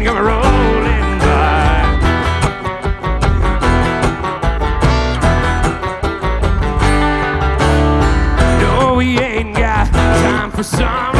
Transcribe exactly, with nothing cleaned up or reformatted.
come rolling by. No, we ain't got time for some